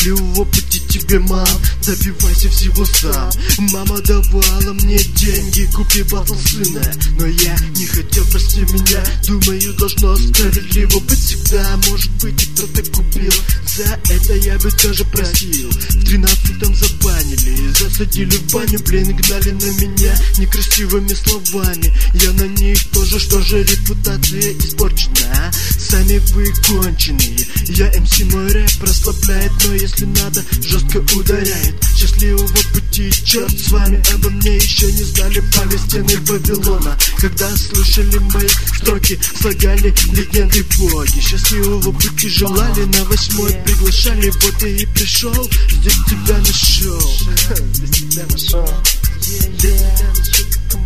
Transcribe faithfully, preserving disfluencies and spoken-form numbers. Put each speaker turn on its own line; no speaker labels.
Счастливого пути тебе, мам, добивайся всего сам. Мама давала мне деньги, купи батл сына, но я не хотел, прости меня. Думаю, должно справедливо быть всегда. Может быть, и кто-то купил, за это я бы тоже простил. В тринадцатом забанили, засадили в баню, блин, гнали на меня некрасивыми словами. Я на них тоже, что же репутация испорчена, а? Сами вы конченые. Я эм си, мой рэп расслабляет, но если надо, жестко ударяет. Счастливого пути, черт с вами, обо мне еще не знали палестины Вавилона. Когда слышали мои строки, слагали легенды боги. Счастливого пути желали, на восьмой приглашали, вот я и пришел, здесь тебя нашел. Здесь тебя нашел.